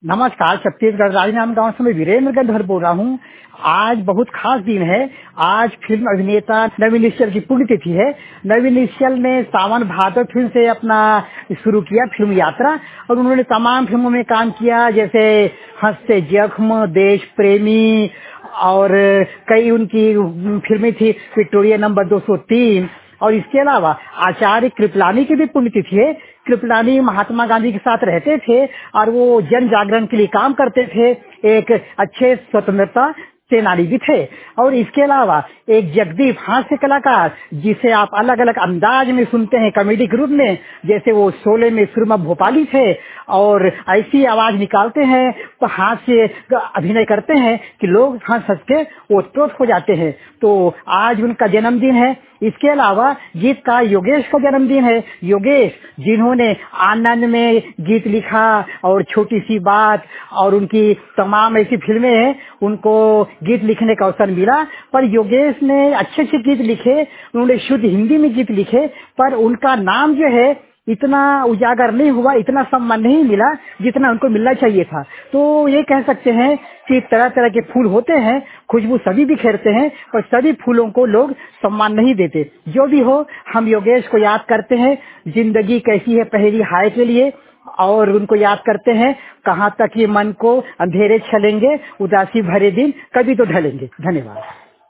नमस्कार। छत्तीसगढ़ राजनांदगांव गांव से मैं वीरेंद्र गंधर बोल रहा हूँ। आज बहुत खास दिन है। आज फिल्म अभिनेता नवीन निश्चल की पुण्यतिथि है। नवीन निश्चल ने सावन भादो फिल्म से अपना शुरू किया फिल्म यात्रा, और उन्होंने तमाम फिल्मों में काम किया, जैसे हंसते जख्म, देश प्रेमी, और कई उनकी फिल्में थी, विक्टोरिया नंबर 203। और इसके अलावा आचार्य कृपलानी की भी पुण्यतिथि है। कृपलानी महात्मा गांधी के साथ रहते थे और वो जन जागरण के लिए काम करते थे। एक अच्छे स्वतंत्रता सेनानी भी थे। और इसके अलावा एक जगदीप हास्य कलाकार, जिसे आप अलग अलग अंदाज में सुनते हैं कॉमेडी के रूप में, जैसे वो शोले में सुरमा भोपाली थे और ऐसी आवाज निकालते हैं तो हास्य अभिनय करते हैं कि लोग हंस हंस के ओत-प्रोत हो जाते हैं। तो आज उनका जन्मदिन है। इसके अलावा गीतकार योगेश का जन्मदिन है। योगेश, जिन्होंने आनंद में गीत लिखा और छोटी सी बात और उनकी तमाम ऐसी फिल्में हैं, उनको गीत लिखने का अवसर मिला। पर योगेश ने अच्छे अच्छे गीत लिखे, उन्होंने शुद्ध हिंदी में गीत लिखे, पर उनका नाम जो है इतना उजागर नहीं हुआ, इतना सम्मान नहीं मिला जितना उनको मिलना चाहिए था। तो ये कह सकते हैं कि तरह तरह के फूल होते हैं, खुशबू सभी बिखेरते हैं, पर सभी फूलों को लोग सम्मान नहीं देते। जो भी हो, हम योगेश को याद करते हैं। जिंदगी कैसी है पहेली हाय के लिए, और उनको याद करते हैं। कहाँ तक ये मन को अंधेरे छलेंगे, उदासी भरे दिन कभी तो ढलेंगे। धन्यवाद।